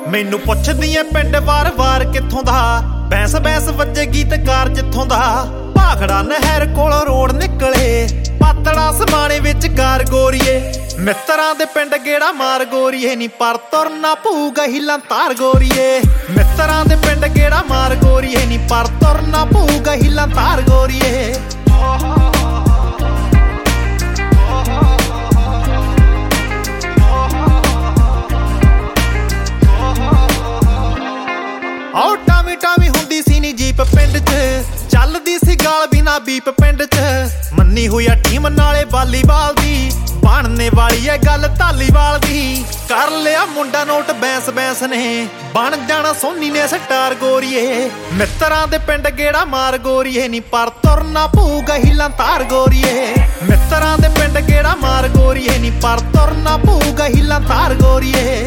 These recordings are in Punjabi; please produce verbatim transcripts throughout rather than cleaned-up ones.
ਮੈਨੂੰ ਪੁੱਛਦੀ ਐ ਪਿੰਡ ਵਾਰ-ਵਾਰ ਕਿੱਥੋਂ ਦਾ, ਬੈਂਸ ਬੈਂਸ ਵੱਜੇ ਗੀਤਕਾਰ ਜਿੱਥੋਂ ਦਾ। ਭਾਖੜਾ ਨਹਿਰ ਕੋਲ ਰੋਡ ਨਿਕਲੇ, ਪਾਤੜਾ ਸਮਾਣੇ ਵਿੱਚ ਕਾਰ ਗੋਰੀਏ। ਮਿੱਤਰਾਂ ਦੇ ਪਿੰਡ ਗੇੜਾ ਮਾਰ ਗੋਰੀਏ, ਨੀ ਪਰ ਤੁਰਨਾ ਪਊਗਾ ਹੀਲਾਂ ਤਾਰ ਗੋਰੀਏ। ਮਿੱਤਰਾਂ ਦੇ ਪਿੰਡ ਗੇੜਾ ਮਾਰ ਗੋਰੀਏ, ਨੀ ਪਰ ਤੁਰਨਾ ਪਊਗਾ ਹੀਲਾਂ ਤਾਰ ਗੋਰੀਏ। ਆਓ ਟਾਵੀ ਟਾਵੀ ਹੁੰਦੀ ਸੀ ਨੀ ਜੀਪ ਪਿੰਡ 'ਚ, ਚੱਲਦੀ ਸੀ ਗਾਲ ਬਿਨਾ ਬੀਪ ਪਿੰਡ 'ਚ। ਮੰਨੀ ਹੋਈ ਆ ਟੀਮ ਨਾਲੇ ਵਾਲੀਬਾਲ ਦੀ, ਬਣਨੇ ਵਾਲੀ ਐ ਗੱਲ ਧਾਲੀਵਾਲ ਦੀ। ਕਰ ਲਿਆ ਮੁੰਡਾ ਨੋਟ ਬੈਂਸ ਬੈਂਸ ਨੇ, ਬਣ ਜਾਣਾ ਸੋਨੀ ਨੇ ਸਟਾਰ ਗੋਰੀਏ। ਮਿੱਤਰਾਂ ਦੇ ਪਿੰਡ ਗੇੜਾ ਮਾਰ ਗੋਰੀਏ, ਨੀ ਪਰ ਤੁਰਨਾ ਪਊਗਾ ਹੀਲਾਂ ਤਾਰ ਗੋਰੀਏ। ਮਿੱਤਰਾਂ ਦੇ ਪਿੰਡ ਗੇੜਾ ਮਾਰ ਗੋਰੀਏ, ਨੀ ਪਰ ਤੁਰਨਾ ਪਊਗਾ ਹੀਲਾਂ ਤਾਰ ਗੋਰੀਏ।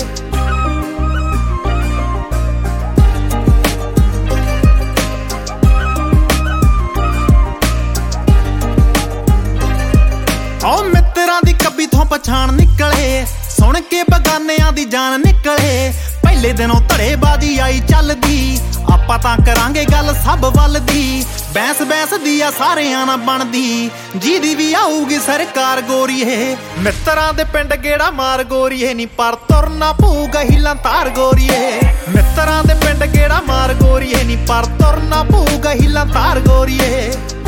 ਆਓ ਮਿੱਤਰਾਂ ਦੀ ਕੱਬੀ ਥੋਂ ਪਛਾਣ ਨਿਕਲੇ, ਸੁਣ ਕੇ ਬਗਾਨਿਆਂ ਦੀ ਜਾਨ ਨਿਕਲੇ। ਪਹਿਲੇ ਦਿਨੋਂ ਧੜੇਬਾਜ਼ੀ ਆਈ ਚੱਲਦੀ, ਆਪਾਂ ਤਾਂ ਕਰਾਂਗੇ ਗੱਲ ਸਭ ਵੱਲ ਦੀ। ਬੈਂਸ ਬੈਂਸ ਦੀ ਆ ਸਾਰਿਆਂ ਨਾਲ ਬਣਦੀ, ਜਿਹਦੀ ਵੀ ਆਊਗੀ ਸਰਕਾਰ ਗੋਰੀਏ। ਮਿੱਤਰਾਂ ਦੇ ਪਿੰਡ ਗੇੜਾ ਮਾਰ ਗੋਰੀਏ, ਨੀ ਪਰ ਤੁਰਨਾ ਪਊਗਾ ਹੀਲਾਂ ਤਾਰ ਗੋਰੀਏ। ਮਿੱਤਰਾਂ ਦੇ ਪਿੰਡ ਗੇੜਾ ਮਾਰ ਗੋਰੀਏ, ਨੀ ਪਰ ਤੁਰਨਾ ਪਊਗਾ ਹੀਲਾਂ ਤਾਰ ਗੋਰੀਏ।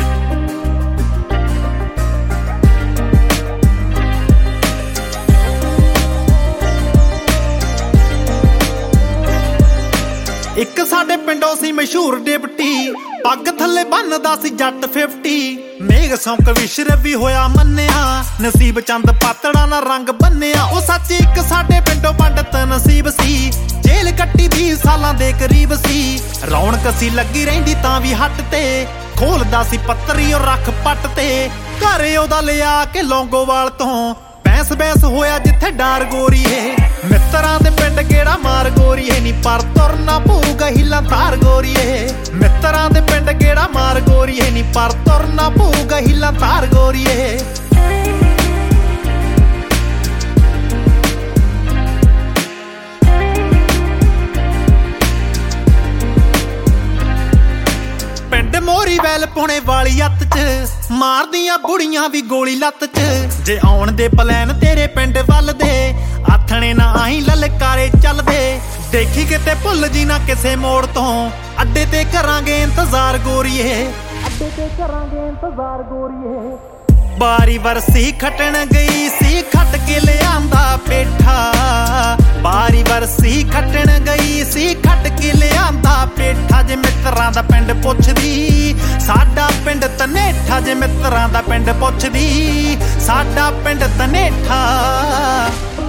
ਇੱਕ ਸਾਡੇ ਪਿੰਡੋਂ ਸੀ ਮਸ਼ਹੂਰ ਡਿਪਟੀ, ਪੱਗ ਥੱਲੇ ਬੰਨਦਾ ਸੀ ਜੱਟ ਫਿਫਟੀ। ਮੇਘ ਸੌਂਕ ਵਿਸ਼ਰ ਵੀ ਹੋਇਆ ਮੰਨਿਆ, ਨਸੀਬ ਚੰਦ ਪਾਤੜਾ ਨਾਲ ਰੰਗ ਬੰਨਿਆ। ਉਹ ਸੱਚ ਇੱਕ ਸਾਡੇ ਪਿੰਡੋਂ ਪੰਡਤ ਨਸੀਬ ਸੀ, ਜੇਲ੍ਹ ਕੱਟੀ ਵੀਹ ਸਾਲਾਂ ਦੇ ਕਰੀਬ ਸੀ। ਰੌਣਕ ਸੀ ਲੱਗੀ ਰਹਿੰਦੀ ਤਾਂ ਵੀ ਹੱਟ ਤੇ, ਖੋਲਦਾ ਸੀ ਪੱਤਰੀ ਉਹ ਰੱਖ ਪੱਟ ਤੇ। ਘਰੇ ਉਹਦਾ ਲਿਆ ਕੇ ਲੌਂਗੋਵਾਲ ਤੋਂ, ਬੈਂਸ ਬੈਂਸ ਹੋਇਆ ਜਿੱਥੇ ਡਾਰ ਗੋਰੀਏ। ਮਿੱਤਰਾਂ ਦੇ ਪਿੰਡ ਗੇੜਾ ਮਾਰ ਗੋਰੀਏ, ਨੀ ਪਰ ਤੁਰਨਾ ਪਊਗਾ ਹੀਲਾਂ ਤਾਰ ਗੋਰੀਏ। ਮਿੱਤਰਾਂ ਦੇ ਪਿੰਡ ਗੇੜਾ ਮਾਰ ਗੋਰੀਏ, ਨੀ ਪਰ ਤੁਰਨਾ ਪਊਗਾ ਹੀਲਾਂ ਤਾਰ ਗੋਰੀਏ। ਪਿੰਡ ਮੋਰੀ ਵੈਲ ਪੁਣੇ ਵਾਲੀ ਅੱਤ 'ਚ, ਮਾਰਦੀਆਂ ਬੁੜੀਆਂ ਵੀ ਗੋਲੀ ਲੱਤ 'ਚ। ਜੇ ਆਉਣ ਦੇ ਪਲਾਨ ਤੇਰੇ ਪਿੰਡ ਵੱਲ ਦੇ, ਆਥਣੇ ਨਾ ਆਹੀਂ ਲਲਕਾਰੇ ਚੱਲਦੇ। ਦੇਖੀ ਕਿਤੇ ਭੁੱਲ ਜੀ ਨਾ ਕਿਸੇ ਮੋੜ ਤੋਂ, ਅੱਡੇ ਤੇ ਕਰਾਂਗੇ ਇੰਤਜ਼ਾਰ ਗੋਰੀਏ। ਅੱਡੇ ਤੇ ਕਰਾਂਗੇ ਇੰਤਜ਼ਾਰ ਗੋਰੀਏ। ਬਾਰੀ ਵਰਸੀ ਖੱਟਣ ਗਈ ਸੀ, ਖੱਟ ਕੇ ਲਿਆਂਦਾ ਪੇਠਾ। ਬਾਰੀ ਵਰਸੀ ਖੱਟਣ ਗਈ ਸੀ, ਖੱਟ ਕੇ ਲਿਆਂਦਾ ਪੇਠਾ। ਜੇ ਮਿੱਤਰਾਂ ਦਾ ਪਿੰਡ ਪੁੱਛਦੀ, ਸਾਡਾ ਪਿੰਡ ਧਨੇਠਾ। ਜੇ ਮਿੱਤਰਾਂ ਦਾ ਪਿੰਡ ਪੁੱਛਦੀ, ਸਾਡਾ ਪਿੰਡ ਧਨੇਠਾ।